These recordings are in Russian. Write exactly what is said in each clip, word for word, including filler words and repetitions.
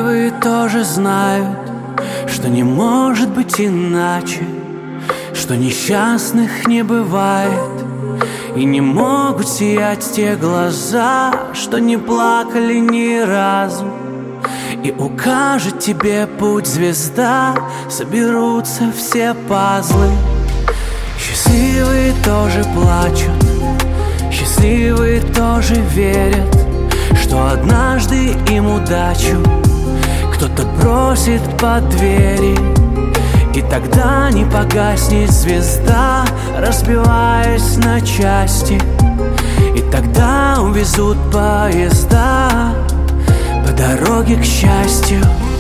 Счастливые тоже знают, что не может быть иначе, что несчастных не бывает, и не могут сиять те глаза, что не плакали ни разу. И укажет тебе путь звезда, соберутся все пазлы. Счастливые тоже плачут, счастливые тоже верят, что однажды им удачу кто-то бросит под двери. И тогда не погаснет звезда, разбиваясь на части. И тогда увезут поезда по дороге к счастью.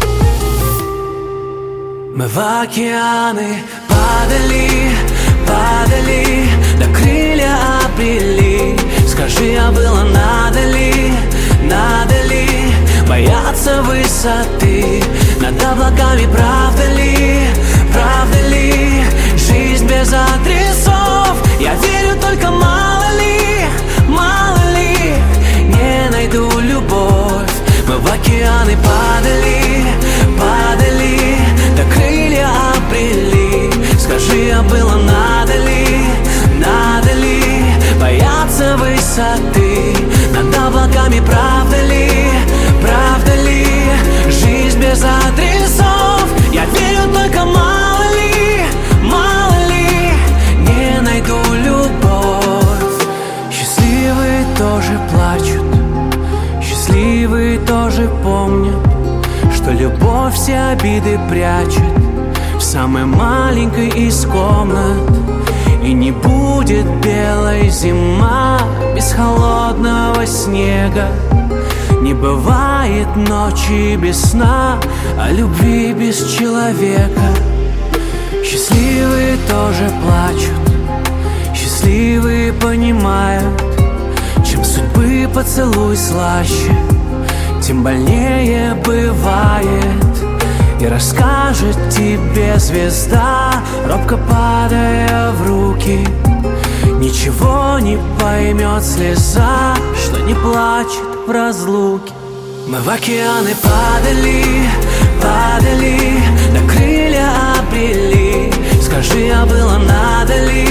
Мы в океаны падали, падали, да крылья обрели. Скажи, а было надо ли, надо ли бояться высоты над облаками? Правда ли, правда ли жизнь без адресов? Я верю, только мало ли, мало ли не найду любовь. Мы в океаны падали, падали, да крылья обрели. Скажи, а было надо ли, надо ли бояться высоты над облаками? Правда ли, правда ли жизнь без адресов? Я верю, только мало ли, мало ли не найду любовь. Счастливые тоже плачут, счастливые тоже помнят, что любовь все обиды прячет в самой маленькой из комнат. И не будет белой зима без холодного снега. Не бывает ночи без сна, а любви без человека. Счастливые тоже плачут, счастливые понимают, чем судьбы поцелуй слаще, тем больнее бывает. И расскажет тебе звезда, робко падая в руки. Ничего не поймет слеза, что не плачет в разлуке. Мы в океаны падали, падали, да крылья обрели. Скажи, а было надо ли,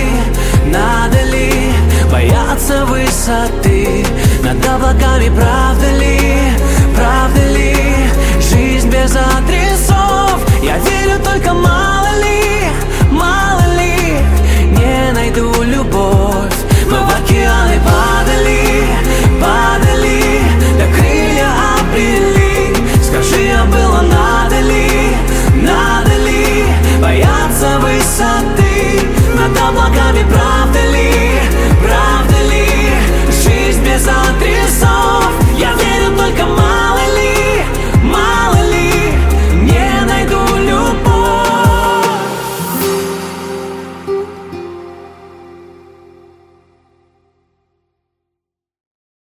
надо ли бояться высоты над облаками? Правда ли,